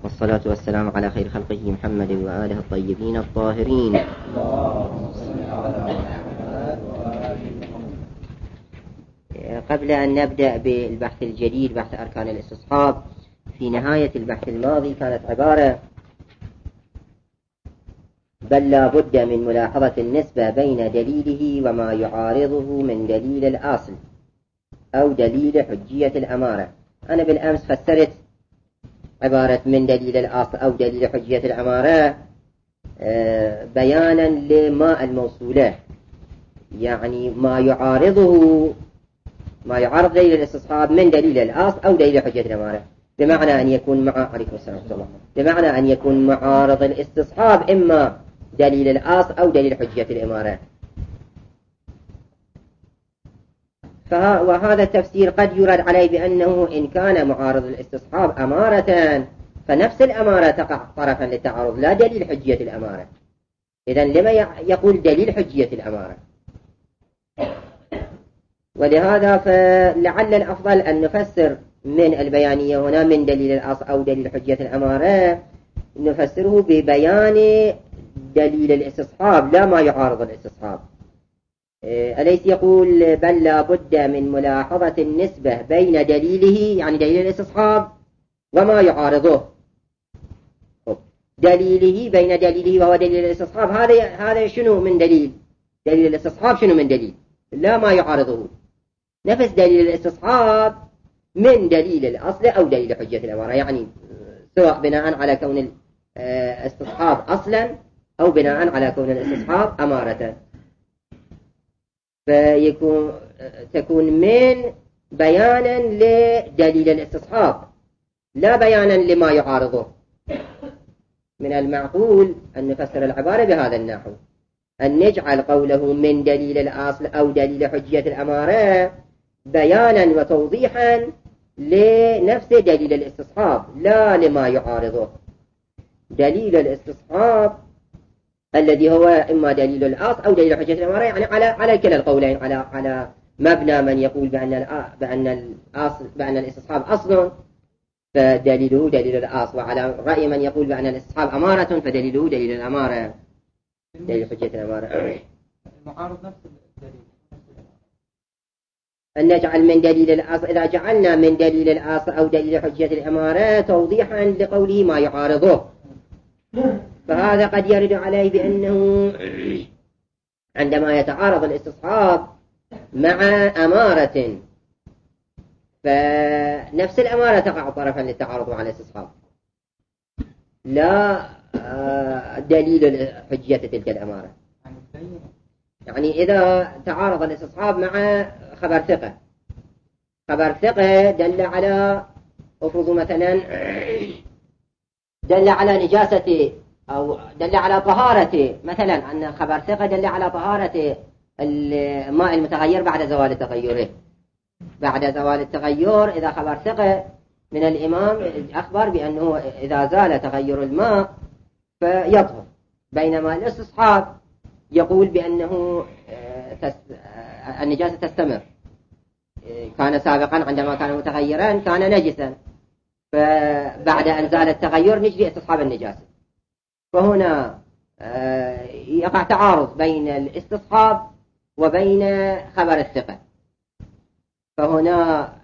والصلاة والسلام على خير خلقه محمد وآله الطيبين الطاهرين. قبل أن نبدأ بالبحث الجديد بحث أركان الاستصحاب، في نهاية البحث الماضي كانت عبارة: بل لا بد من ملاحظة النسبة بين دليله وما يعارضه من دليل الأصل أو دليل حجية الأمارة. أنا بالأمس فسرت عبارة من دليل الأصل أو دليل حجية الأمارة بيانا لما الموصولة، يعني ما يعارض دليل الاستصحاب من دليل الأصل أو دليل حجية الأمارة، بمعنى أن يكون عليكم السلام ورحمة الله، بمعنى أن يكون معارض الاستصحاب إما دليل الأصل أو دليل حجية الأمارة. وهذا التفسير قد يرد عليه بأنه إن كان معارض الاستصحاب أمارة فنفس الأمارة تقع طرفا للتعارض لا دليل حجية الأمارة. إذن لما يقول دليل حجية الأمارة؟ ولهذا فلعل الأفضل أن نفسر من البيانية هنا من دليل الأصل أو دليل حجية الأمارة نفسره ببيان دليل الاستصحاب لا ما يعارض الاستصحاب. أليس يقول بل لا بد من ملاحظة النسبة بين دليله، يعني دليل الاستصحاب، وما يعارضه؟ دليله بين دليله وهو دليل الاستصحاب، هذا شنو من دليل الاستصحاب؟ شنو من دليل؟ لا ما يعارضه، نفس دليل الاستصحاب من دليل الأصل أو دليل حجية الأمارة، يعني سواء بناء على كون الاستصحاب أصلا أو بناء على كون الاستصحاب أمارة. تكون من بيانا لدليل الاستصحاب لا بيانا لما يعارضه. من المعقول أن نفسر العبارة بهذا النحو، أن نجعل قوله من دليل الأصل أو دليل حجية الأمارة بيانا وتوضيحا لنفس دليل الاستصحاب لا لما يعارضه. دليل الاستصحاب الذي هو إما دليل الأصل أو دليل حجية الأمارة، يعني على كلا القولين، على مبنى من يقول بأن الاستصحاب أصل فدليله دليل الأصل، وعلى رأي من يقول بأن الاستصحاب أمارة فدليله دليل الأمارة، دليل حجية الأمارة. المعارض نفس الدليل. أن نجعل من دليل الأصل، إذا جعلنا من دليل الأصل أو دليل حجية الأمارة توضيحا لقوله ما يعارضه، فهذا قد يرد عليه بأنه عندما يتعارض الاستصحاب مع أمارة فنفس الأمارة تقع طرفا للتعارض مع الاستصحاب لا دليل حجية تلك الأمارة. يعني إذا تعارض الاستصحاب مع خبر ثقة دل على، أفرض مثلا دل على نجاسة أو دل على طهارة، مثلا أن خبر ثقة دل على طهارة الماء المتغير بعد زوال تغيره. بعد زوال التغير إذا خبر ثقة من الإمام أخبر بأنه إذا زال تغير الماء فيطهر، بينما الاستصحاب يقول بأنه النجاسة تستمر، كان سابقا عندما كان متغيرا كان نجسا، فبعد أن زال التغير نجري استصحاب النجاسة. فهنا يقع تعارض بين الاستصحاب وبين خبر الثقة، فهنا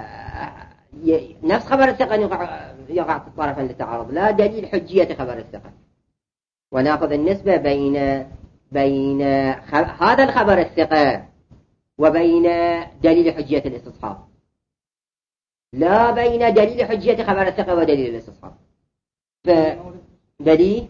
نفس خبر الثقة يقع طرفا للتعارض لا دليل حجية خبر الثقة. ونأخذ النسبة بين هذا الخبر الثقة وبين دليل حجية الاستصحاب، لا بين دليل حجية خبر الثقة ودليل الاستصحاب. فدليل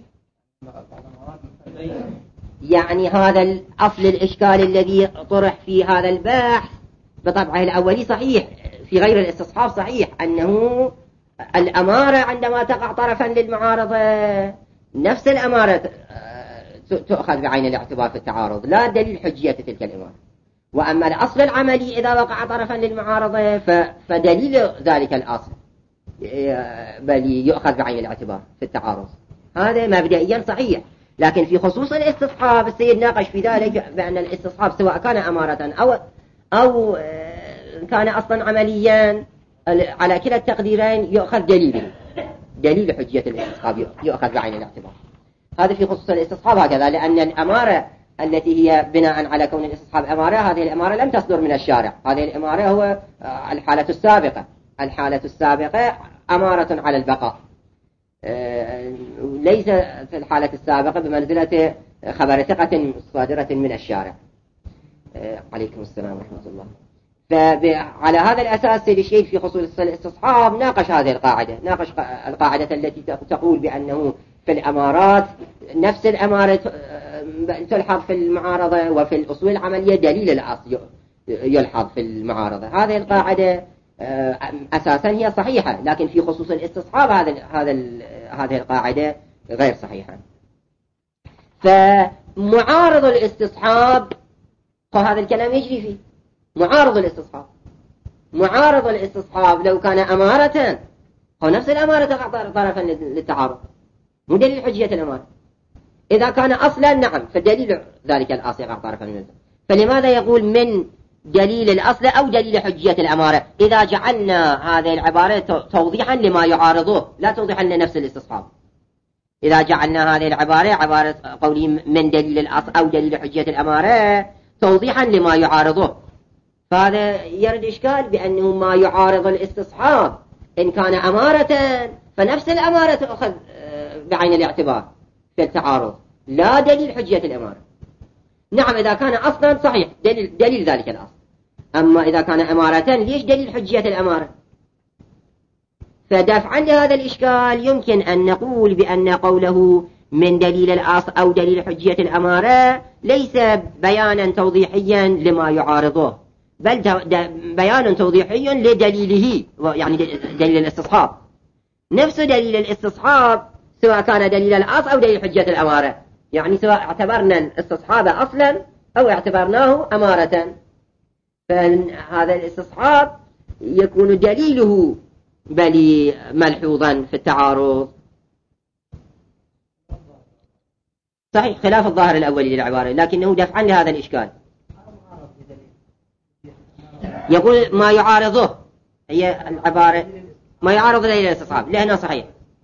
يعني هذا الأصل الإشكال الذي طرح في هذا البحث بطبعه الأولي صحيح، في غير الاستصحاب صحيح، أنه الأمارة عندما تقع طرفا للمعارضة نفس الأمارة تؤخذ بعين الاعتبار في التعارض لا دليل حجية تلك الأمارة. وأما الأصل العملي إذا وقع طرفا للمعارضة فدليل ذلك الأصل بل يؤخذ بعين الاعتبار في التعارض. هذا مبدئيا صحيح، لكن في خصوص الاستصحاب السيد ناقش في ذلك بأن الاستصحاب سواء كان أمارة أو كان أصلا عمليا على كلا التقديرين يؤخذ دليله، دليل حجية الاستصحاب يؤخذ بعين الاعتبار. هذا في خصوص الاستصحاب هكذا، لأن الأمارة التي هي بناء على كون الاستصحاب أمارة، هذه الأمارة لم تصدر من الشارع. هذه الأمارة هو الحالة السابقة. الحالة السابقة أمارة على البقاء، ليس في الحالة السابقة بمنزلة خبر ثقة صادرة من الشارع. عليكم السلام ورحمة الله. فعلى هذا الأساس سيد الشيخ في خصوص الاستصحاب ناقش هذه القاعدة، ناقش القاعدة التي تقول بأنه في الأمارات نفس الأمارة تلحظ في المعارضة، وفي الأصول العملية دليل الأصل يلحظ في المعارضة. هذه القاعدة أساسا هي صحيحة، لكن في خصوص الاستصحاب هذه القاعدة غير صحيحة. فمعارض الاستصحاب هذا الكلام يجري فيه. معارض الاستصحاب لو كان أمارة هو نفس الأمارة تقع طرفا للتعارض، مو دليل حجية الأمارة. إذا كان أصلا نعم فالدليل ذلك الأصل يقع طرفا للتعارض. فلماذا يقول من دليل الأصل أو دليل حجية الأمارة إذا جعلنا هذه العبارة توضيحا لما يعارضه لا توضيحا لنفس الاستصحاب؟ إذا جعلنا هذه العبارة عبارة قولي من دليل الأصل أو دليل حجية الأمارة توضيحا لما يعارضه، فهذا يرد إشكال بأنه ما يعارض الاستصحاب إن كان أمارة فنفس الأمارة تأخذ بعين الاعتبار في التعارض، لا دليل حجية الأمارة. نعم إذا كان أصلا صحيح دليل ذلك الأصل، أما إذا كان أمارة ليش دليل حجية الأمارة؟ فدافعا لهذا الإشكال يمكن أن نقول بأن قوله من دليل الأصل أو دليل حجية الأمارة ليس بيانا توضيحيا لما يعارضه، بل بيان توضيحي لدليله، يعني دليل الاستصحاب. نفس دليل الاستصحاب سواء كان دليل الأصل أو دليل حجية الأمارة، يعني سواء اعتبرنا الاستصحاب أصلا أو اعتبرناه أمارة، فهذا الاستصحاب يكون دليله بل ملحوظا في التعارض. صحيح خلاف الظاهر الأولي للعبارة، لكنه دفعا لهذا الإشكال. يقول ما يعارضه هي العبارة ما يعارض دليل الاستصحاب لهنا صحيح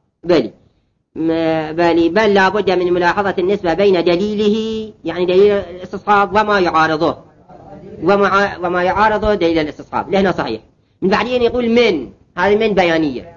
بل لا بد من ملاحظة النسبة بين دليله يعني دليل الاستصحاب وما يعارضه وما يعارضه دليل الاستصحاب لهنا صحيح. من بعدين يقول من هذه من بيانية،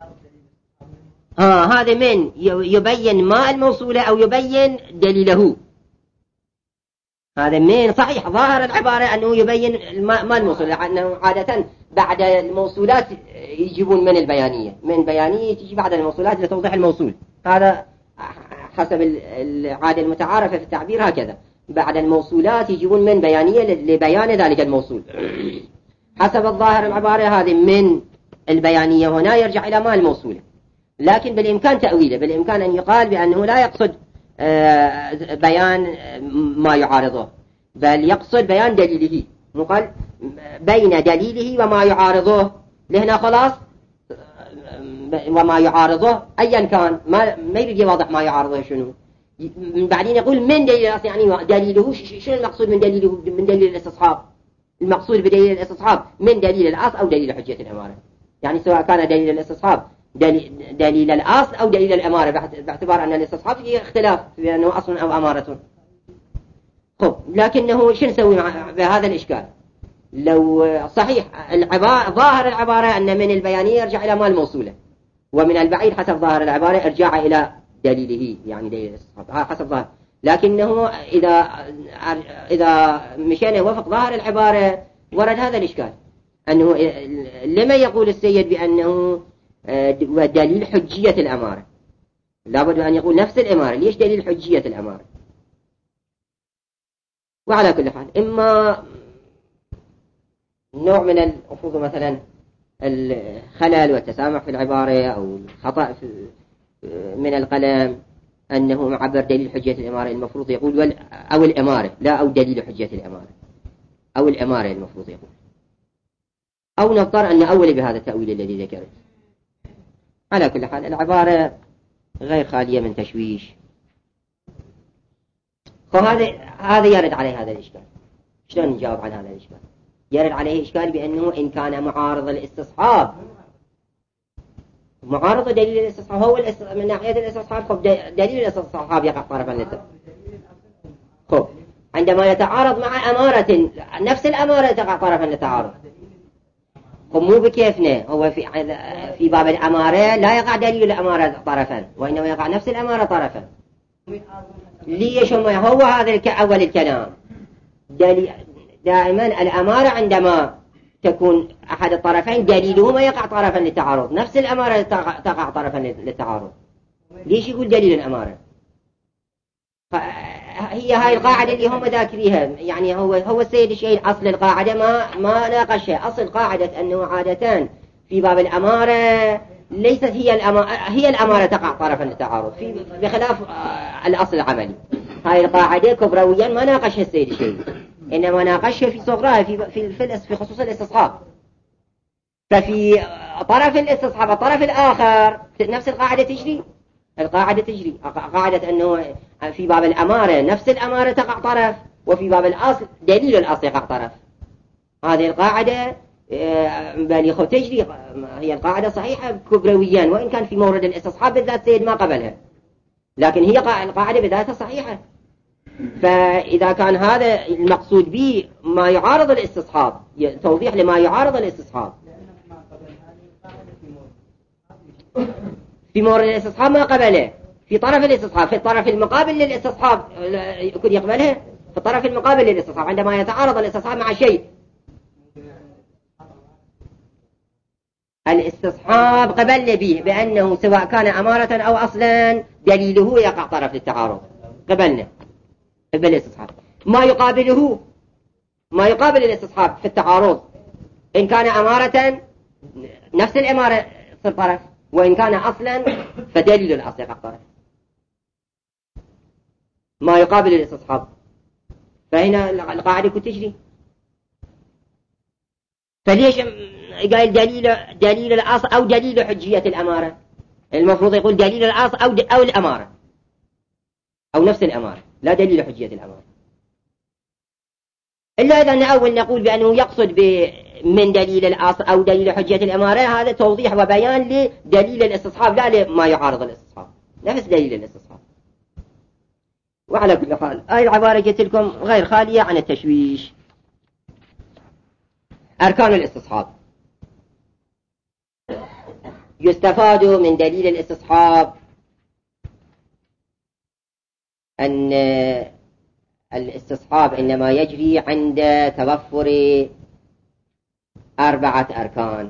هذا من يبين ما الموصولة أو يبين دليله. هذا من صحيح ظاهر العبارة أنه يبين ما الموصولة، لأنه عادة بعد الموصولات يجيبون من البيانية، من بيانية تجي بعد الموصولات لتوضيح الموصول. هذا حسب العادة المتعارفة في التعبير هكذا، بعد الموصولات يجيبون من بيانية لبيان ذلك الموصول. حسب الظاهر العبارة هذه من البيانية هنا يرجع إلى ما الموصولة، لكن بالإمكان تأويله، بالإمكان أن يقال بأنه لا يقصد بيان ما يعارضه بل يقصد بيان دليله، مقال بين دليله وما يعارضه لهنا خلاص. وما يعارضه أيا كان ما يريد يوضح ما يعارضه شنو. بعدين يقول من دليل الأصل يعني دليله شنو المقصود من دليله؟ من دليل الاستصحاب. المقصود بدليل الاستصحاب من دليل الأصل أو دليل حجية الأمارة، يعني سواء كان دليل الاستصحاب دليل الأصل أو دليل الأمارة، باعتبار أن الاستصحاب فيه اختلاف في أنه أصل أو أمارة. خب لكنه شو نسوي بهذا الإشكال؟ لو صحيح ظاهر العبارة أن من البيانية يرجع إلى ما الموصولة، ومن البعيد حسب ظاهر العبارة ارجع إلى دليله يعني دليل الاستصحاب حسب ظاهر. لكنه إذا مشينا وفق ظاهر العبارة ورد هذا الإشكال، أنه لما يقول السيد بأنه ودليل حجية الأمارة لابد أن يقول نفس الأمارة. ليش دليل حجية الأمارة؟ وعلى كل حال إما نوع من الأفوض مثلا الخلل والتسامح في العبارة أو الخطأ من القلم، أنه معبر دليل حجية الأمارة المفروض يقول أو الأمارة لا أو دليل حجية الأمارة أو الأمارة المفروض يقول، أو نضطر أن نأول بهذا التأويل الذي ذكره. على كل حال العبارة غير خالية من تشويش، فهذا يرد عليه هذا الإشكال. شلون نجاوب عن هذا الإشكال؟ يرد عليه إشكال بأنه إن كان معارض الاستصحاب معارض دليل الاستصحاب هو من ناحية الاستصحاب. خب دليل الاستصحاب يقع طرفا للتعارض. خب عندما يتعارض مع أمارة نفس الأمارة تقع طرفا للتعارض. خب مو بكيفنا، هو في باب الأمارة لا يقع دليل الأمارة طرفا، وإنما يقع نفس الأمارة طرفا. ليش هو هذا أول الكلام؟ دائما الأمارة عندما تكون أحد الطرفين دليله ما يقع طرفا للتعارض، نفس الأمارة تقع طرفا للتعارض. ليش يقول دليل الأمارة؟ هي هاي القاعدة اللي هم ذاكريها، يعني هو السيد الشهيد أصل القاعدة ما ناقشها. أصل قاعدة أنه عادة في باب الأمارة ليست هي الأمارة تقع طرفا للتعارض بخلاف الأصل العملي. هاي القاعدة كبرويا ما ناقشها السيد الشهيد، إنما ناقشها في صغرها في خصوص الاستصحاب. ففي طرف الاستصحاب الطرف الآخر نفس القاعدة تجري. قاعدة أنه في باب الأمارة نفس الأمارة تقع طرف، وفي باب الأصل دليل الأصل يقع طرف. هذه القاعدة بالغة تجري، هي القاعدة صحيحة كبرويا، وإن كان في مورد الاستصحاب بالذات سيد ما قبلها، لكن هي القاعدة بذاتها صحيحة. فإذا كان هذا المقصود به ما يعارض الاستصحاب، توضيح لما يعارض الاستصحاب في مورد الاستصحاب ما قبله، في طرف الاستصحاب، في الطرف المقابل للاستصحاب يكون يقبلها. في الطرف المقابل للاستصحاب عندما يتعارض الاستصحاب مع شيء، الاستصحاب قبلنا به بأنه سواء كان أمارة أو أصلا دليله يقع طرف للتعارض. قبلنا الاستصحاب ما يقابل الاستصحاب في التعارض، إن كان أمارة نفس الأمارة في الطرف، وإن كان أصلا فدليل الأصل يقع طرف. ما يقابل الاستصحاب، فهنا القاعدة كنت تجري. فليش قال دليل الأصل أو دليل حجية الأمارة؟ المفروض يقول دليل الأصل أو الأمارة، أو نفس الأمارة، لا دليل حجية الأمارة. إلا إذا أول نقول بأنه يقصد من دليل الأصل أو دليل حجية الأمارة، هذا توضيح وبيان لدليل الاستصحاب لا لما يعارض الاستصحاب، نفس دليل الاستصحاب. وعلى كل حال هاي العبارة جت لكم غير خالية عن التشويش. أركان الاستصحاب. يستفاد من دليل الاستصحاب أن الاستصحاب إنما يجري عند توفر 4 أركان،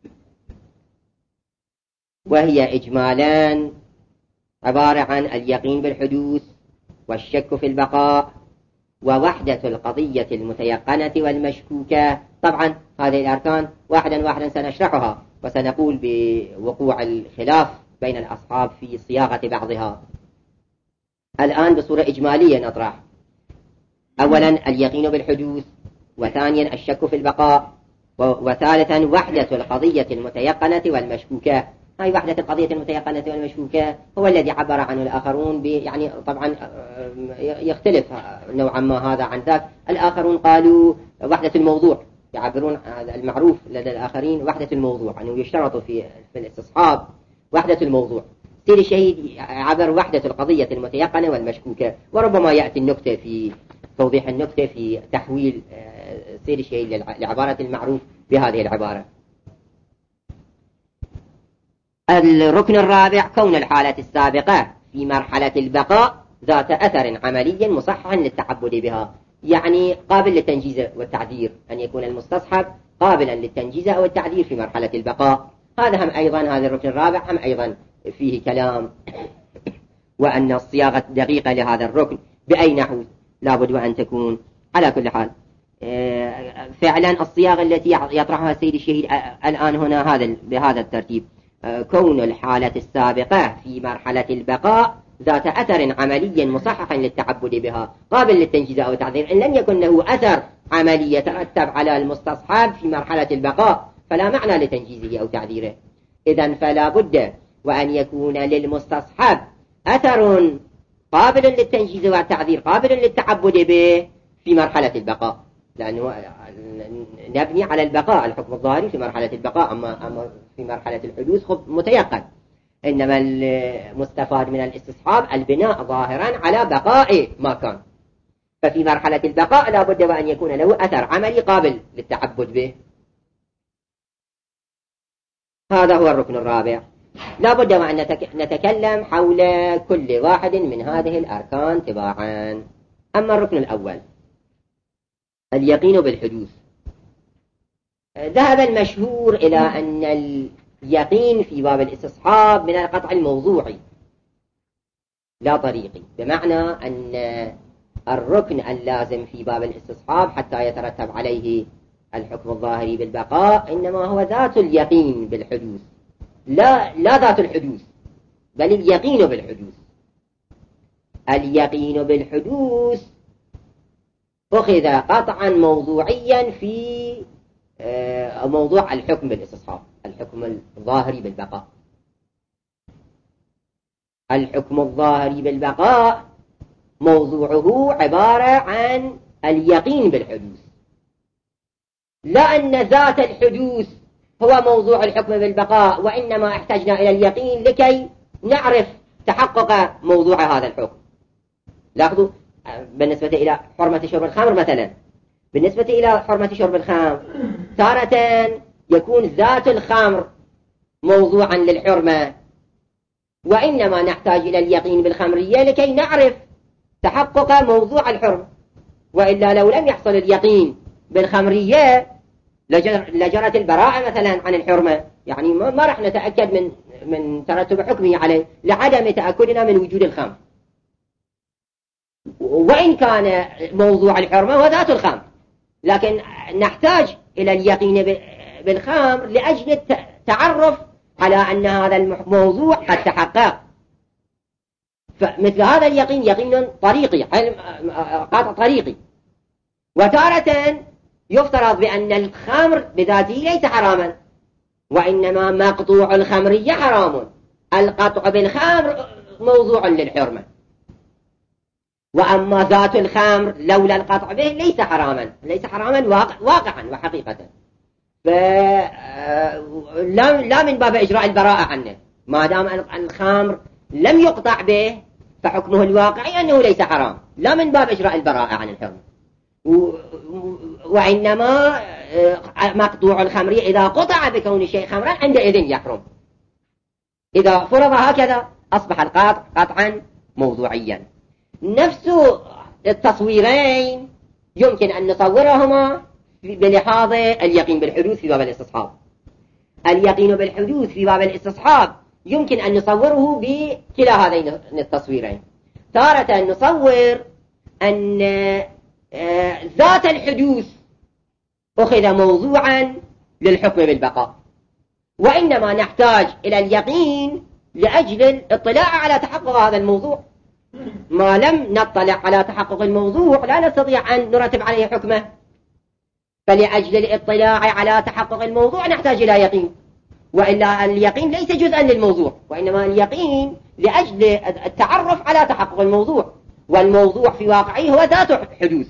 وهي إجمالان عبارة عن اليقين بالحدوث، والشك في البقاء، ووحدة القضية المتيقنة والمشكوكة. طبعا هذه الأركان واحدا سنشرحها، وسنقول بوقوع الخلاف بين الأصحاب في صياغة بعضها. الآن بصورة إجمالية نطرح: أولا اليقين بالحدوث، وثانيا الشك في البقاء، وثالثا وحدة القضية المتيقنة والمشكوكة. هاي وحدة القضية المتيقنة والمشكوكة هو الذي عبر عنه الآخرون يعني طبعا يختلف نوعا ما هذا عن ذاك. الآخرون قالوا وحدة الموضوع، يعبرون المعروف لدى الآخرين وحدة الموضوع، أنه يشترط في الاستصحاب وحدة الموضوع. سيد الشهيد عبر وحدة القضية المتيقنة والمشكوكة، وربما يأتي النكتة في توضيح النكتة في تحويل سيد الشهيد لعبارة المعروف بهذه العبارة. الركن الرابع: كون الحالة السابقة في مرحلة البقاء ذات أثر عملي مصحح للتعبد بها، يعني قابل للتنجيز والتعذير، أن يكون المستصحب قابلا للتنجيز أو التعذير في مرحلة البقاء. هذا هم أيضا، هذا الركن الرابع هم أيضا فيه كلام، وأن الصياغة دقيقة لهذا الركن بأي نحو لابد وأن تكون. على كل حال فعلا الصياغة التي يطرحها السيد الشهيد الآن هنا بهذا الترتيب: كون الحالة السابقة في مرحلة البقاء ذات أثر عملي مصحح للتعبد بها، قابل للتنجيز أو التعذير. إن لم يكن له أثر عملي يترتب على المستصحب في مرحلة البقاء فلا معنى لتنجيزه أو تعذيره. إذن فلا بد وأن يكون للمستصحب أثر قابل للتنجيز والتعذير، قابل للتعبد به في مرحلة البقاء. لأنه نبني على البقاء، الحكم الظاهري في مرحلة البقاء، أما في مرحلة الحدوث متيقن. إنما المستفاد من الاستصحاب البناء ظاهرا على بقاء ما كان. ففي مرحلة البقاء لا بد وأن يكون له أثر عملي قابل للتعبد به. هذا هو الركن الرابع. لا بد وأن نتكلم حول كل واحد من هذه الأركان تباعا. أما الركن الأول اليقين بالحدوث، ذهب المشهور إلى أن اليقين في باب الاستصحاب من القطع الموضوعي لا طريقي، بمعنى أن الركن اللازم في باب الاستصحاب حتى يترتب عليه الحكم الظاهري بالبقاء إنما هو ذات اليقين بالحدوث، لا ذات الحدوث، بل اليقين بالحدوث. اليقين بالحدوث أخذ قطعا موضوعيا في موضوع الحكم بالاستصحاب، الحكم الظاهري بالبقاء. الحكم الظاهري بالبقاء موضوعه عبارة عن اليقين بالحدوث، لا أن ذات الحدوث هو موضوع الحكم بالبقاء، وإنما احتجنا إلى اليقين لكي نعرف تحقق موضوع هذا الحكم. لاحظوا بالنسبة إلى حرمة شرب الخمر مثلا، بالنسبة إلى حرمة شرب الخمر تارة يكون ذات الخمر موضوعا للحرمة، وإنما نحتاج إلى اليقين بالخمرية لكي نعرف تحقق موضوع الحرمة. وإلا لو لم يحصل اليقين بالخمرية لجرت البراءة مثلا عن الحرمة، يعني ما رح نتأكد من ترتب حكمه عليه لعدم تأكدنا من وجود الخمر، وإن كان موضوع الحرمة هو ذات الخمر، لكن نحتاج إلى اليقين بالخمر لأجل التعرف على أن هذا الموضوع قد تحقق. فمثل هذا اليقين يقين طريقي، قاطع طريقي. وتارة يفترض بأن الخمر بذاته ليس حراما، وإنما مقطوع الخمرية حرام، القطع بالخمر موضوع للحرمة، وأما ذات الخمر لولا القطع به ليس حراما، ليس حراما واقعا وحقيقة. لا من باب إجراء البراءة عنه، ما دام الخمر لم يقطع به فحكمه الواقعي أنه ليس حرام، لا من باب إجراء البراءة عن الحرمة. وإنما مقطوع الخمر إذا قطع بكون الشيء خمرا عندئذ يحرم. إذا فرض هكذا أصبح القطع قطعا موضوعيا. نفس التصويرين يمكن أن نصورهما بلحاظ اليقين بالحدوث في باب الاستصحاب. اليقين بالحدوث في باب الاستصحاب يمكن أن نصوره بكلا هذين التصويرين. تارة نصور أن ذات الحدوث أخذ موضوعا للحكم بالبقاء، وإنما نحتاج إلى اليقين لأجل الاطلاع على تحقق هذا الموضوع. ما لم نطلع على تحقق الموضوع لا نستطيع أن نرتب عليه حكمه، فلأجل الاطلاع على تحقق الموضوع نحتاج إلى يقين، وإلا اليقين ليس جزءا للموضوع، وإنما اليقين لأجل التعرف على تحقق الموضوع، والموضوع في واقعه هو ذات حدوث.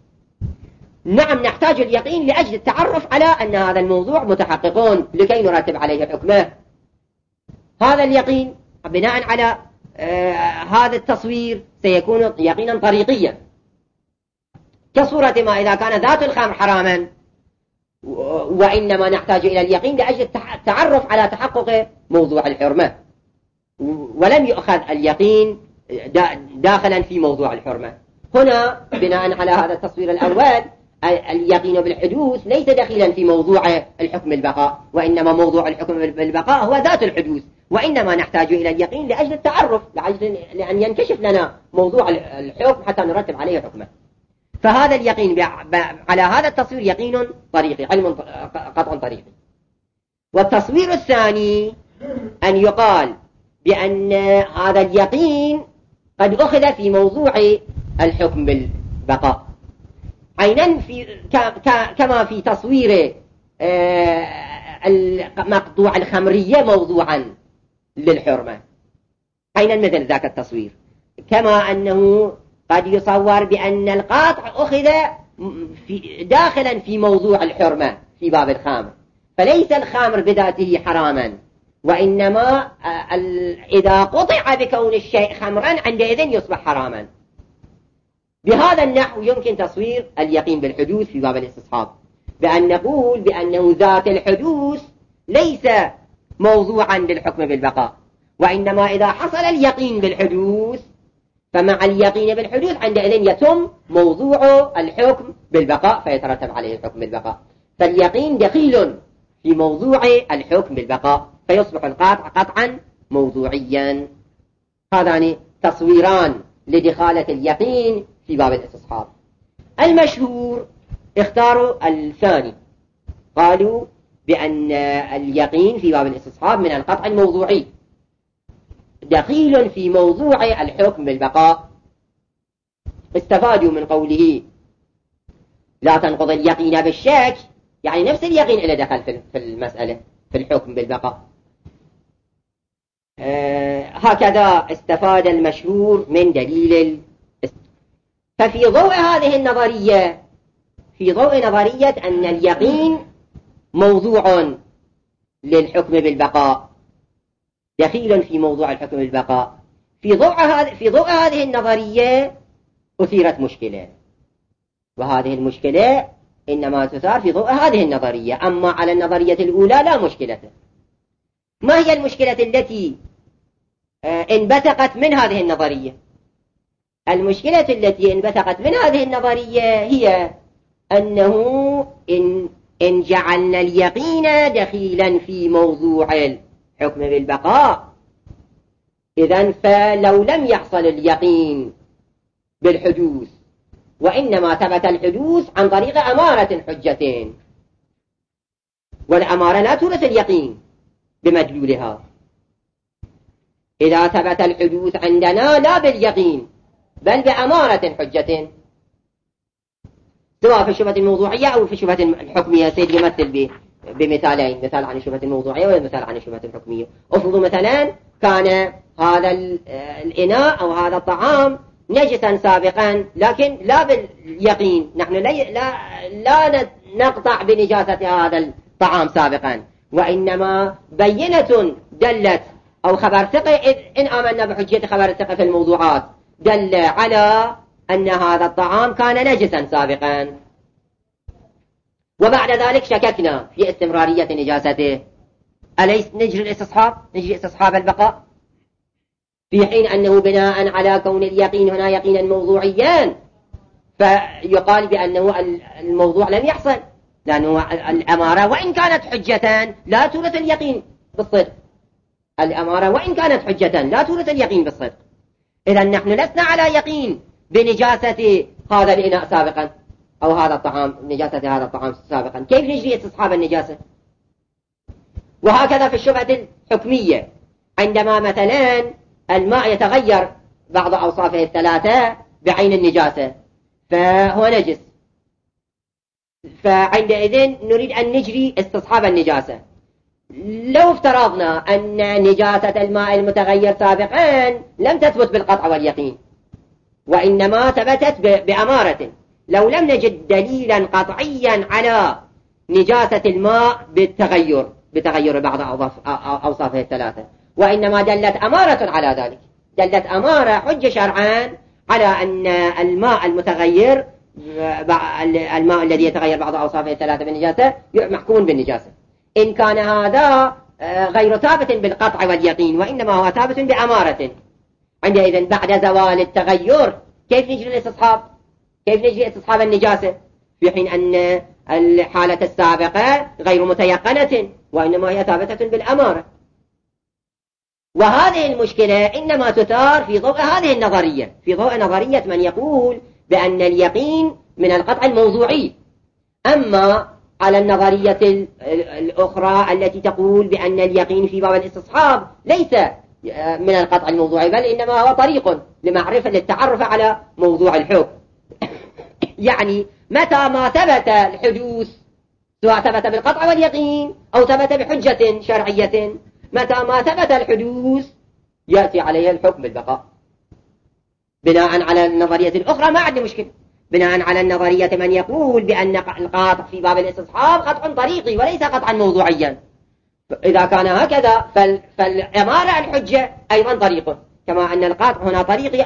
نعم نحتاج اليقين لأجل التعرف على أن هذا الموضوع متحققون لكي نرتب عليه حكمه. هذا اليقين بناء على هذا التصوير سيكون يقينا طريقيا، كصورة ما إذا كان ذات الخمر حراما وإنما نحتاج إلى اليقين لأجل التعرف على تحقق موضوع الحرمة، ولم يؤخذ اليقين داخلا في موضوع الحرمة. هنا بناء على هذا التصوير الأول اليقين بالحدوث ليس دخيلا في موضوع الحكم البقاء، وإنما موضوع الحكم بالبقاء هو ذات الحدوث، وإنما نحتاج إلى اليقين لأجل التعرف، لأن ينكشف لنا موضوع الحكم حتى نرتب عليه حكمه. فهذا اليقين على هذا التصوير يقين طريقي، علم قطع طريقي. والتصوير الثاني أن يقال بأن هذا اليقين قد أخذ في موضوع الحكم بالبقاء، عينا كما في تصوير مقطوع الخمرية موضوعا للحرمة، عينا مثل ذاك التصوير، كما أنه قد يصور بأن القاطع أخذ داخلا في موضوع الحرمة في باب الخمر، فليس الخمر بذاته حراما، وإنما إذا قطع بكون الشيء خمرا عندئذ يصبح حراما. بهذا النحو يمكن تصوير اليقين بالحدوث في باب الاستصحاب، بأن نقول بأنه ذات الحدوث ليس موضوعا للحكم بالبقاء، وإنما إذا حصل اليقين بالحدوث فمع اليقين بالحدوث عندئذ يتم موضوع الحكم بالبقاء فيترتب عليه الحكم بالبقاء. فاليقين دخيل في موضوع الحكم بالبقاء فيصبح القطع قطعا موضوعيا. هذان تصويران لدخالة اليقين في باب الاستصحاب. المشهور اختاروا الثاني، قالوا بأن اليقين في باب الاستصحاب من القطع الموضوعي دخيل في موضوع الحكم بالبقاء. استفادوا من قوله لا تنقض اليقين بالشك، يعني نفس اليقين اللي دخل في المسألة في الحكم بالبقاء. هكذا استفاد المشهور من دليل. ففي ضوء هذه النظرية، في ضوء نظرية أن اليقين موضوع للحكم بالبقاء دخيل في موضوع الحكم بالبقاء، في ضوء هذه النظرية أثيرت مشكلة، وهذه المشكلة إنما تثار في ضوء هذه النظرية، أما على النظرية الأولى لا مشكلة. ما هي المشكلة التي انبثقت من هذه النظرية؟ المشكلة التي انبثقت من هذه النظرية هي أنه إن جعلنا اليقين دخيلا في موضوع الحكم بالبقاء، إذن فلو لم يحصل اليقين بالحدوث وإنما ثبت الحدوث عن طريق أمارة حجتين، والأمارة لا تورث اليقين بمدلولها. إذا ثبت الحدوث عندنا لا باليقين بل بأمارة حجتين، سواء في الشبهة الموضوعية أو في الشبهة الحكمية. سيد يمثل بمثالين، مثال عن الشبهة الموضوعية ومثال عن الشبهة الحكمية. افرضوا مثلا كان هذا الإناء أو هذا الطعام نجسا سابقا، لكن لا باليقين، نحن لا نقطع بنجاسة هذا الطعام سابقا، وإنما بينة دلت أو خبر ثقة، إن آمنا بحجية خبر الثقة في الموضوعات دل على أن هذا الطعام كان نجسا سابقا، وبعد ذلك شككنا في استمرارية نجاسته. أليس نجري استصحاب البقاء، في حين أنه بناء على كون اليقين هنا يقينا موضوعيا فيقال بأنه الموضوع لم يحصل، لأنه الأمارة وإن كانت حجة لا تورث اليقين بالصدق. الأمارة وإن كانت حجة لا تورث اليقين بالصدق. إذن نحن لسنا على يقين بنجاسة هذا الإناء سابقا أو هذا الطعام، نجاسة هذا الطعام سابقا، كيف نجري استصحاب النجاسة؟ وهكذا في الشبهة الحكمية، عندما مثلا الماء يتغير بعض أوصافه الثلاثة بعين النجاسة فهو نجس، فعندئذ نريد أن نجري استصحاب النجاسة. لو افترضنا أن نجاسة الماء المتغير سابقا لم تثبت بالقطع واليقين، وإنما ثبتت بأمارة، لو لم نجد دليلا قطعيا على نجاسة الماء بتغير بعض أوصافه الثلاثة، وإنما دلت أمارة على ذلك، دلت أمارة حجة شرعا على أن الماء المتغير، الماء الذي يتغير بعض أوصافه الثلاثة بالنجاسة محكوم بالنجاسة. إن كان هذا غير ثابت بالقطع واليقين وإنما هو ثابت بأمارة، عندئذ بعد زوال التغير كيف نجري الاستصحاب؟ كيف نجري استصحاب النجاسة في حين أن الحالة السابقة غير متيقنة وإنما هي ثابتة بالأمارة؟ وهذه المشكلة إنما تثار في ضوء هذه النظرية، في ضوء نظرية من يقول بأن اليقين من القطع الموضوعي. أما على النظرية الأخرى التي تقول بأن اليقين في باب الاستصحاب ليس من القطع الموضوعي، بل إنما هو طريق للتعرف على موضوع الحكم. يعني متى ما ثبت الحدوث، سواء ثبت بالقطع واليقين أو ثبت بحجة شرعية، متى ما ثبت الحدوث يأتي عليه الحكم بالبقاء. بناء على النظرية الأخرى ما عندي مشكلة، بناء على النظرية من يقول بأن القاطع في باب الاستصحاب قطع طريقي وليس قطعا موضوعيا. إذا كان هكذا فالعمارة الحجة أيضا طريق، كما أن القاطع هنا طريقي.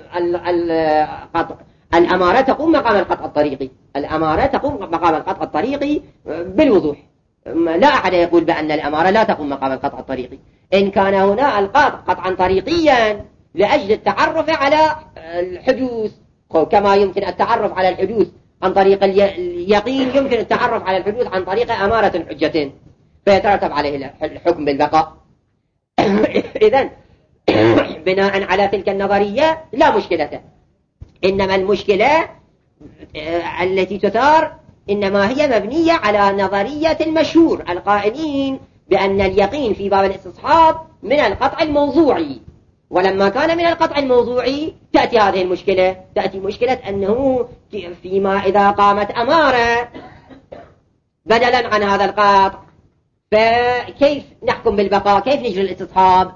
الأمارة تقوم مقام القطع الطريقي، الأمارة تقوم مقام القطع الطريقي بالوضوح. لا أحد يقول بأن الأمارة لا تقوم مقام القطع الطريقي. إن كان هنا القاطع قطعا طريقيا لأجل التعرف على الحدوث، كما يمكن التعرف على الحدوث عن طريق اليقين يمكن التعرف على الحدوث عن طريق أمارة حجتين، فيترتب عليه الحكم بالبقاء. إذن بناء على تلك النظرية لا مشكلة، إنما المشكلة التي تثار إنما هي مبنية على نظرية المشهور القائلين بأن اليقين في باب الاستصحاب من القطع الموضوعي. ولما كان من القطع الموضوعي تأتي هذه المشكلة، تأتي مشكلة أنه فيما إذا قامت أمارة بدلا عن هذا القطع فكيف نحكم بالبقاء، كيف نجري الاستصحاب؟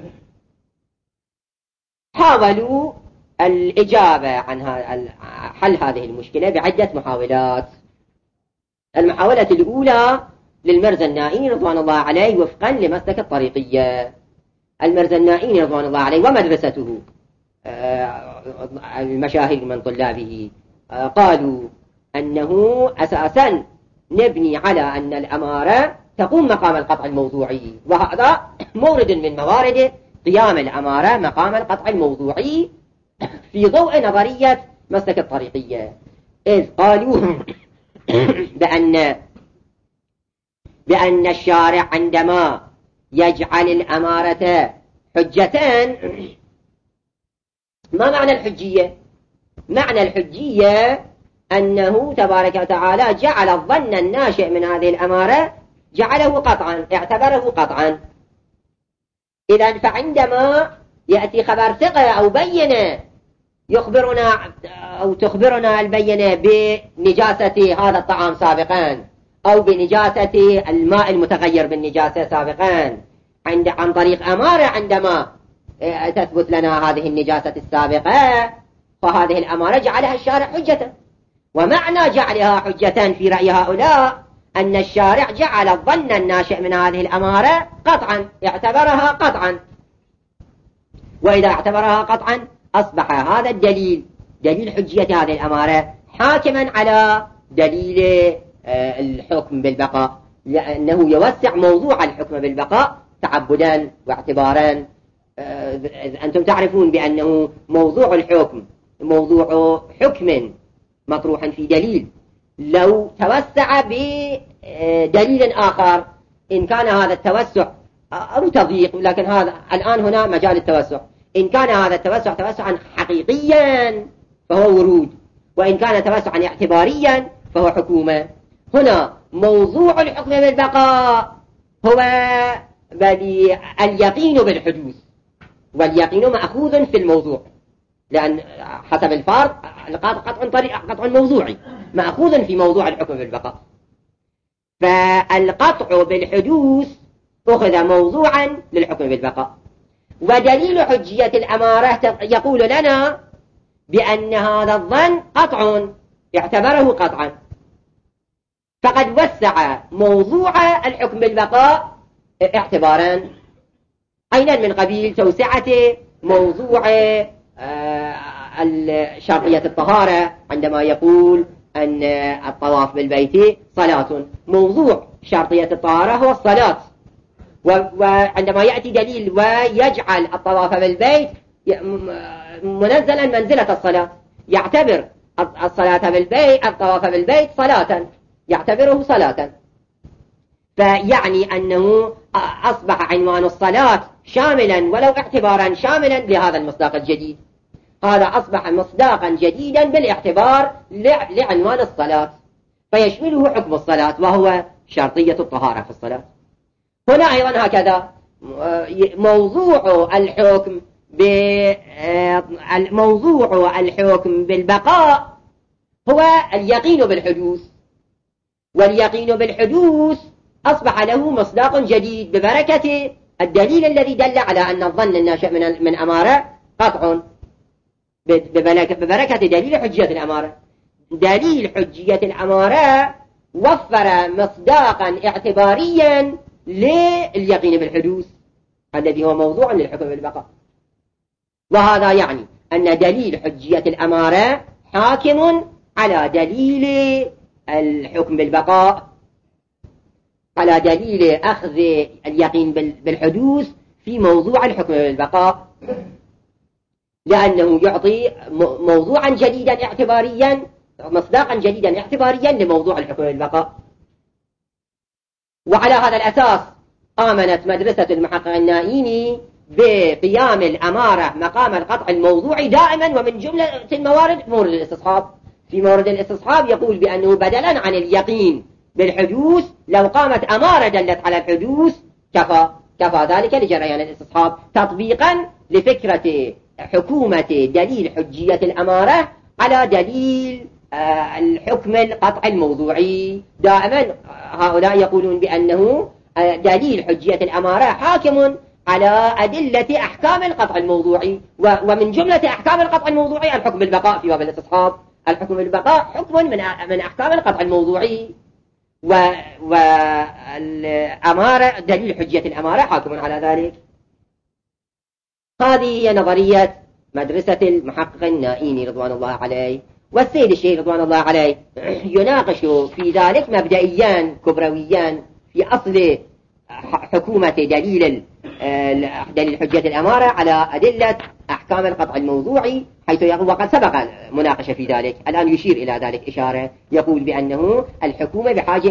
حاولوا الإجابة عن حل هذه المشكلة بعدة محاولات. المحاولة الأولى للمرزنائي رضوان الله عليه وفقا لمسلك الطريقية. المرزنائي رضوان الله عليه ومدرسته المشاهير من طلابه قالوا أنه أساسا نبني على أن الأمارة تقوم مقام القطع الموضوعي، وهذا مورد من موارد قيام الأمارة مقام القطع الموضوعي في ضوء نظرية مسلك الطريقية، إذ قالوا بأن الشارع عندما يجعل الأمارة حجتان. ما معنى الحجية؟ معنى الحجية أنه تبارك وتعالى جعل الظن الناشئ من هذه الأمارة جعله قطعا، اعتبره قطعا. إذن فعندما يأتي خبر ثقة أو بينة يخبرنا أو تخبرنا البينة بنجاسة هذا الطعام سابقا أو بنجاسة الماء المتغير بالنجاسة سابقا عن طريق أمارة، عندما تثبت لنا هذه النجاسة السابقة فهذه الأمارة جعلها الشارع حجة. ومعنى جعلها حجة في رأي هؤلاء أن الشارع جعل الظن الناشئ من هذه الأمارة قطعا، اعتبرها قطعا، وإذا اعتبرها قطعا أصبح هذا الدليل دليل حجية هذه الأمارة حاكما على دليل الحكم بالبقاء، لأنه يوسع موضوع الحكم بالبقاء تعبدا واعتبارا. أنتم تعرفون بأنه موضوع الحكم موضوع حكم مطروحا في دليل، لو توسع بدليل آخر إن كان هذا التوسع أو تضييق، لكن هذا الآن هنا مجال التوسع، إن كان هذا التوسع توسعا حقيقيا فهو ورود، وإن كان توسعا اعتباريا فهو حكومة. هنا موضوع الحكم بالبقاء هو اليقين بالحدوث، واليقين مأخوذ في الموضوع، لأن حسب الفرض قطع موضوعي مأخوذ في موضوع الحكم بالبقاء. فالقطع بالحدوث أخذ موضوعا للحكم بالبقاء. ودليل حجية الأمارة يقول لنا بأن هذا الظن قطع اعتبره قطعا، فقد وسع موضوع الحكم بالبقاء اعتبارا أيضا من قبيل توسعة موضوع شرطية الطهارة، عندما يقول أن الطواف بالبيت صلاة، موضوع شرطية الطهارة هو الصلاة، وعندما يأتي دليل ويجعل الطواف بالبيت منزلا منزلة الصلاة يعتبر الصلاة بالبيت الطواف بالبيت صلاة، يعتبره صلاة، فيعني أنه أصبح عنوان الصلاة شاملا ولو اعتبارا شاملا لهذا المصداق الجديد. هذا أصبح مصداقا جديدا بالاعتبار لعنوان الصلاة، فيشمله حكم الصلاة وهو شرطية الطهارة في الصلاة. هنا أيضا هكذا موضوع الحكم بالبقاء هو اليقين بالحدوث، واليقين بالحدوث أصبح له مصداق جديد ببركة الدليل الذي دل على أن الظن الناشئ من أمارة قطع، ببركة دليل حجية الأمارة. دليل حجية الأمارة وفر مصداقا اعتباريا لليقين بالحدوث الذي هو موضوع للحكم بالبقاء. وهذا يعني أن دليل حجية الأمارة حاكم على دليل الحكم بالبقاء، على دليل أخذ اليقين بالحدوث في موضوع الحكم بالبقاء، لأنه يعطي موضوعا جديدا اعتباريا، مصداقا جديدا اعتباريا لموضوع الحكم بالبقاء. وعلى هذا الأساس آمنت مدرسة المحقق النائيني بقيام الأمارة مقام القطع الموضوعي دائما، ومن جملة الموارد مورد الاستصحاب. في مورد الاستصحاب يقول بأنه بدلا عن اليقين بالحدوث لو قامت أمارة دلت على الحدوث كفى ذلك لجريان الاستصحاب، تطبيقا لفكرة حكومة دليل حجية الأمارة على دليل الحكم القطع الموضوعي. دائما هؤلاء يقولون بأنه دليل حجية الأمارة حاكم على أدلة أحكام القطع الموضوعي، ومن جملة أحكام القطع الموضوعي الحكم بالبقاء في باب الاستصحاب. الحكم بالبقاء حكم من أحكام القطع الموضوعي، والأمارة دليل حجية الأمارة حاكم على ذلك. هذه هي نظرية مدرسة المحقق النائيني رضوان الله عليه. والسيد الشيخ رضوان الله عليه يناقش في ذلك مبدئيا كبرويا في أصل حكومة دليل حجية الأمارة على أدلة أحكام القطع الموضوعي، حيث يقول وقد سبق مناقشة في ذلك، الآن يشير إلى ذلك إشارة، يقول بأنه الحكومة بحاجة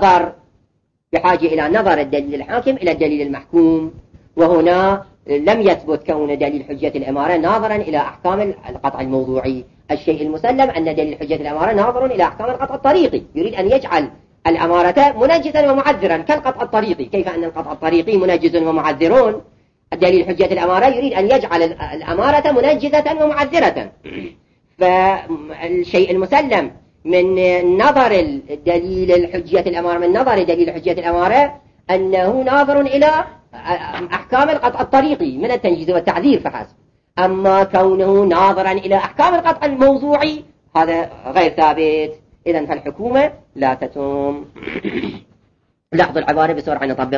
إلى نظر الدليل الحاكم إلى الدليل المحكوم، وهنا لم يثبت كون دليل حجية الأمارة ناظرا إلى أحكام القطع الموضوعي. الشيء المسلم أن دليل حجية الأمارة ناظر إلى أحكام القطع الطريقي، يريد أن يجعل الأمارة منجزا ومعذرا كالقطع الطريقي. كيف أن القطع الطريقي منجز ومعذرون، الدليل حجية الأمارة يريد أن يجعل الأمارة منجزة ومعذرة. فالشيء المسلم من نظر الدليل الحجية الأمارة، من نظر دليل حجية الأمارة أنه ناظر إلى أحكام القطع الطريقي من التنجيز والتعذير فحسب. أما كونه ناظرا إلى أحكام القطع الموضوعي هذا غير ثابت. إذن فالحكومة لا تتم. لاحظوا العبارة بسرعة نطبق.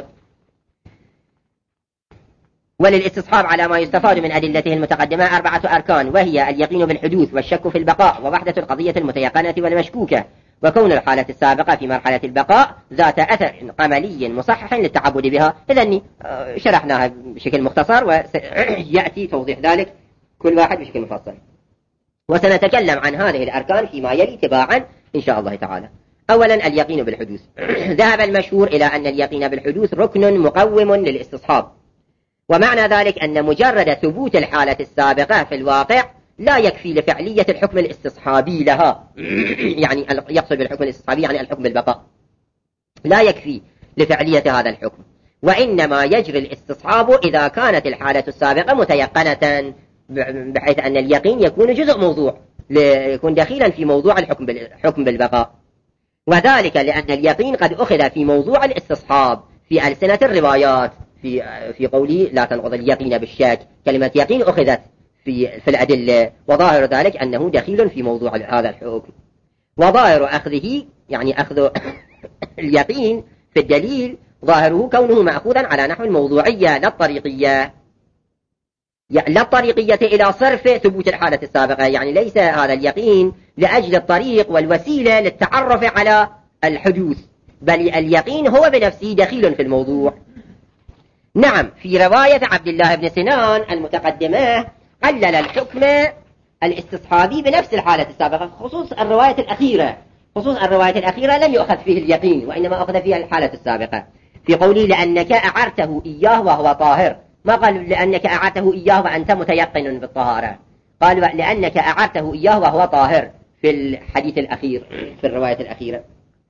وللاستصحاب على ما يستفاد من أدلته المتقدمة 4 أركان، وهي اليقين بالحدوث والشك في البقاء ووحدة القضية المتيقنة والمشكوكة، وكون الحالة السابقة في مرحلة البقاء ذات أثر عملي مصحح للتعبد بها. إذن شرحناها بشكل مختصر ويأتي توضيح ذلك كل واحد بشكل مفصل، وسنتكلم عن هذه الأركان فيما يلي تباعا إن شاء الله تعالى. أولا اليقين بالحدوث. ذهب المشهور إلى أن اليقين بالحدوث ركن مقوم للاستصحاب، ومعنى ذلك أن مجرد ثبوت الحالة السابقة في الواقع لا يكفي لفعلية الحكم الاستصحابي لها. يعني يقصد بالحكم الاستصحابي يعني الحكم بالبقاء، لا يكفي لفعلية هذا الحكم، وإنما يجري الاستصحاب إذا كانت الحالة السابقة متيقنة، بحيث أن اليقين يكون جزء موضوع، يكون دخيلا في موضوع الحكم بالبقاء. وذلك لأن اليقين قد أخذ في موضوع الاستصحاب في ألسنة الروايات، في قوله لا تنقض اليقين بالشك، كلمة يقين أخذت في الأدلة، وظاهر ذلك أنه دخيل في موضوع هذا الحكم. وظاهر أخذه يعني أخذ اليقين في الدليل ظاهره كونه مأخوذا على نحو الموضوعية لا الطريقية إلى صرف ثبوت الحالة السابقة، يعني ليس هذا اليقين لأجل الطريق والوسيلة للتعرف على الحدوث، بل اليقين هو بنفسه دخيل في الموضوع. نعم، في رواية عبد الله بن سنان المتقدمة علل الحكم الاستصحابي بنفس الحالة السابقة، خصوص الرواية الأخيرة لم يؤخذ فيه اليقين، وإنما أخذ فيها الحالة السابقة، في قوله لأنك أعرته إياه وهو طاهر، ما قال لأنك أعرته إياه وأنت متيقن بالطهارة، قال لأنك أعرته إياه وهو طاهر في الحديث الأخير في الرواية الأخيرة،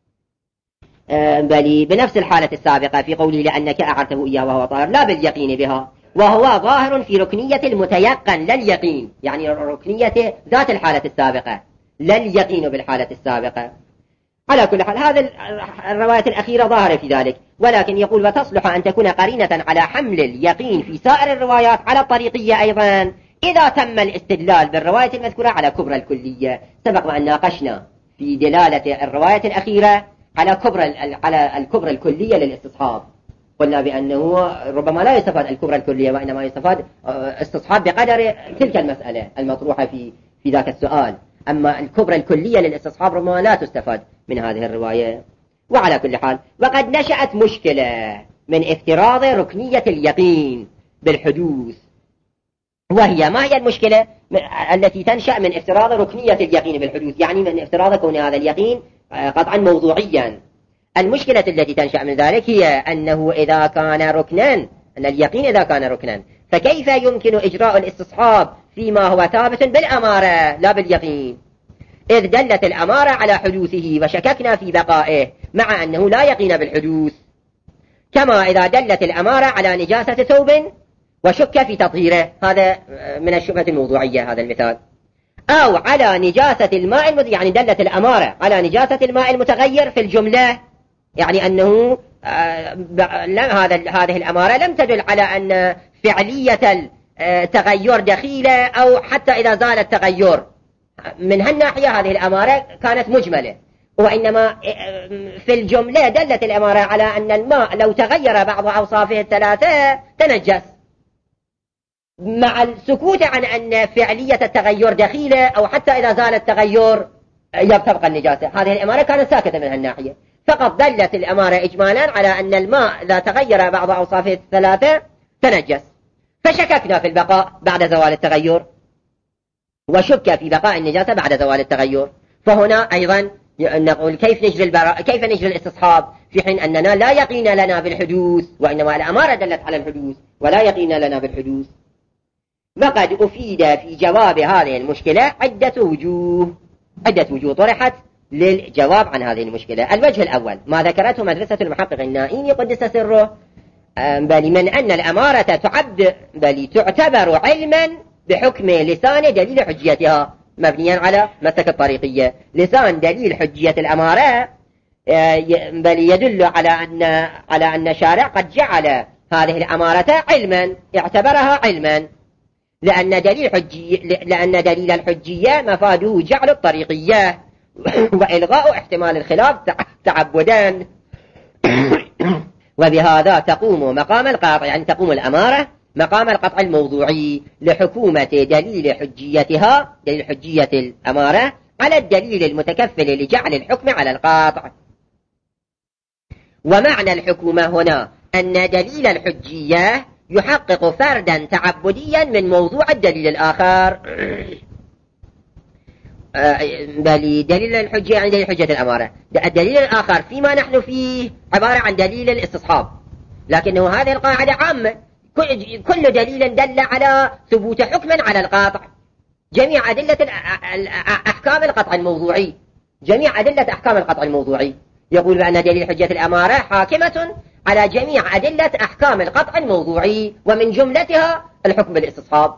بل بنفس الحالة السابقة في قوله لأنك أعرته إياه وهو طاهر، لا باليقين بها، وهو ظاهر في ركنية المتيقن لا اليقين، يعني ركنية ذات الحالة السابقة لا اليقين بالحالة السابقة. على كل حال هذا الرواية الأخيرة ظاهرة في ذلك، ولكن يقول وتصلح أن تكون قرينة على حمل اليقين في سائر الروايات على الطريقية أيضا إذا تم الاستدلال بالرواية المذكورة على كبرى الكلية. سبق وأن ناقشنا في دلالة الرواية الأخيرة على الكبرى الكلية للاستصحاب. قلنا بأنه ربما لا يستفاد الكبرى الكلية، وإنما يستفاد استصحاب بقدر تلك المسألة المطروحة في ذاك السؤال. أما الكبرى الكلية للاستصحاب ربما لا تستفاد من هذه الرواية. وعلى كل حال، وقد نشأت مشكلة من افتراض ركنية اليقين بالحدوث. وهي ما هي المشكلة التي تنشأ من افتراض ركنية اليقين بالحدوث؟ يعني من افتراض كون هذا اليقين قطعا موضوعيا. المشكلة التي تنشأ من ذلك هي أنه إذا كان ركنا، أن اليقين إذا كان ركنا، فكيف يمكن إجراء الاستصحاب فيما هو ثابت بالأمارة لا باليقين؟ إذ دلت الأمارة على حدوثه وشككنا في بقائه، مع أنه لا يقين بالحدوث. كما إذا دلت الأمارة على نجاسة ثوب وشك في تطهيره، هذا من الشبهة الموضوعية هذا المثال. أو على نجاسة الماء يعني دلت الأمارة على نجاسة الماء المتغير في الجملة، يعني أنه هذه الأمارة لم تدل على أن فعلية التغير دخيلة، أو حتى إذا زال التغير من هالناحية هذه الأمارة كانت مجملة، وإنما في الجملة دلت الأمارة على أن الماء لو تغير بعض أوصافه الثلاثة تنجس، مع السكوت عن أن فعلية التغير دخيلة، أو حتى إذا زال التغير يبقى النجاسة. هذه الأمارة كانت ساكتة من هالناحية، فقط دلت الأمارة إجمالا على أن الماء إذا تغير بعض أوصافه الثلاثة تنجس، فشككنا في البقاء بعد زوال التغير، وشك في بقاء النجاسة بعد زوال التغير. فهنا أيضا نقول كيف نجري الاستصحاب في حين أننا لا يقين لنا بالحدوث، وإنما الأمارة دلت على الحدوث ولا يقين لنا بالحدوث. وقد أفيد في جواب هذه المشكلة عدة وجوه طرحت للجواب عن هذه المشكلة. الوجه الأول ما ذكرته مدرسة المحقق النائيني قدس سره، بل من أن الأمارة تعتبر علما بحكم لسان دليل حجيتها، مبنيا على مسلك الطريقية. لسان دليل حجية الأمارة بل يدل على أن الشارع قد جعل هذه الأمارة علما، اعتبرها علما، لأن دليل الحجية مفاده جعل الطريقية وإلغاء احتمال الخلاف تعبدا. وبهذا تقوم مقام القاطع، يعني تقوم الأمارة مقام القطع الموضوعي لحكومة دليل حجية الأمارة على الدليل المتكفل لجعل الحكم على القاطع. ومعنى الحكومة هنا أن دليل الحجية يحقق فردا تعبديا من موضوع الدليل الآخر، بل دليل الحجية يعني دليل حجة الأمارة. الدليل الآخر فيما نحن فيه عبارة عن دليل الاستصحاب، لكنه هذه القاعدة عامة، كل دليل دل على ثبوت حكم على القاطع. جميع أدلة أحكام القطع الموضوعي، يقول بأن دليل حجة الأمارة حاكمة على جميع أدلة أحكام القطع الموضوعي، ومن جملتها الحكم بالاستصحاب.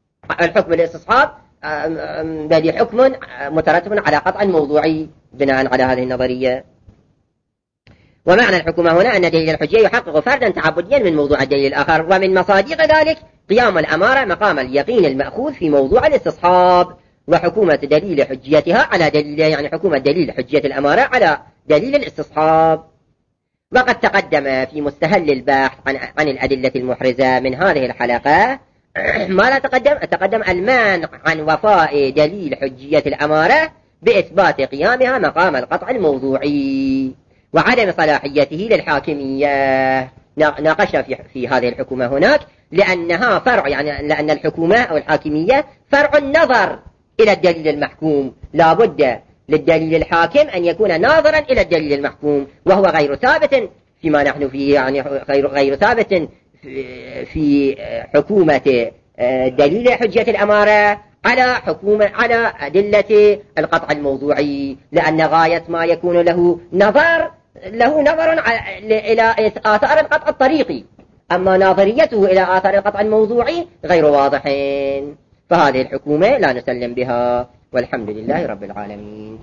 بل حكم مترتب على قطع موضوعي بناء على هذه النظرية. ومعنى الحكومة هنا أن دليل الحجية يحقق فردا تعبديا من موضوع الدليل الآخر، ومن مصادق ذلك قيام الأمارة مقام اليقين المأخوذ في موضوع الاستصحاب، وحكومة دليل حجيتها على دليل، يعني حكومة دليل حجية الأمارة على دليل الاستصحاب. وقد تقدم في مستهل البحث عن الأدلة المحرزة من هذه الحلقة ما لا تقدم المانع عن وفاء دليل حجية الأمارة بإثبات قيامها مقام القطع الموضوعي وعدم صلاحيته للحاكمية. ناقشنا في هذه الحكومة هناك، لأنها فرع، يعني لأن الحكومة أو الحاكمية فرع النظر إلى الدليل المحكوم، لا بد للدليل الحاكم أن يكون ناظرا إلى الدليل المحكوم، وهو غير ثابت فيما نحن فيه، يعني غير ثابت في حكومة دليل حجية الأمارة على أدلة القطع الموضوعي، لأن غاية ما يكون له نظر إلى آثار القطع الطريقي، أما ناظريته إلى آثار القطع الموضوعي غير واضحين. فهذه الحكومة لا نسلم بها، والحمد لله رب العالمين.